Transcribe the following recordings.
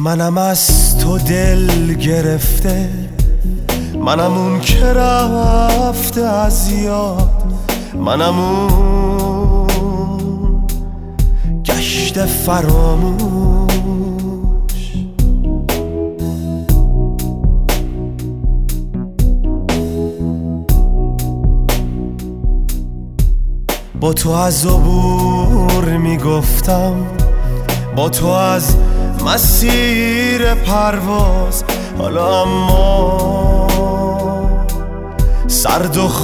منم از تو دل گرفته، منم اون که رفته از یاد، منم اون گشت فراموش. با تو از عبور میگفتم، با تو از مسیر پرواز، حالا اما سرد و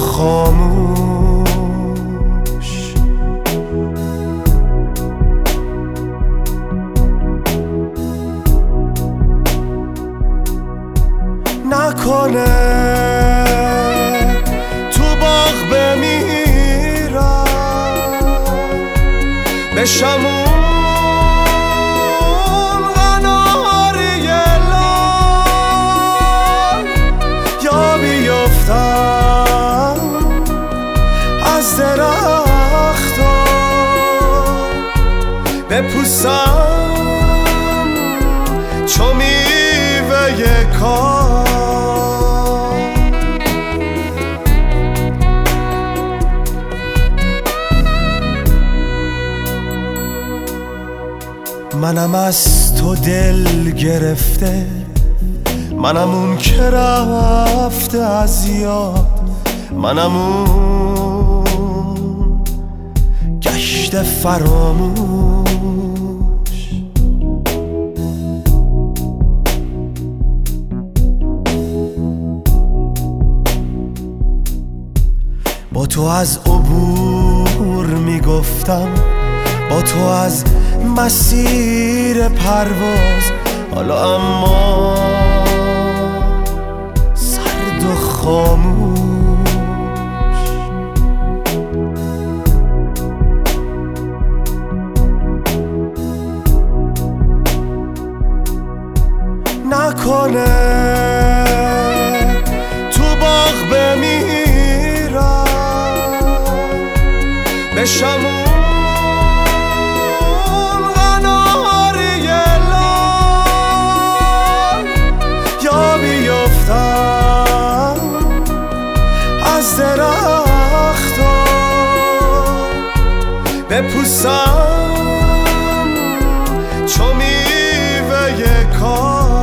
خاموش. نکنه تو باغ بمیرم، بشم از درختم بپوسم چو میوه کار. منم از تو دل گرفته، منم اون که رفته از یاد، منم اون گشت فراموش. با تو از عبور میگفتم، با تو از مسیر پرواز، حالا اما سرد و خاموش. نکنه تو باغ بمیرم، بشم اون قناری لال، یا بیفتم از درختم بپوسم چو میوه کار.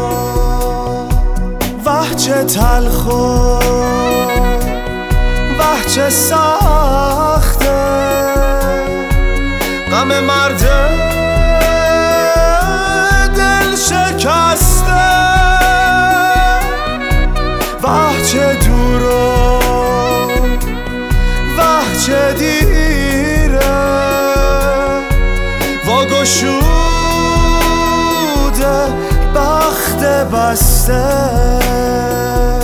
وه چه تلخ و وه چه سخته غم مرد دل شکسته، وه چه دور و وه چه دیره واگشوده بخت بسته.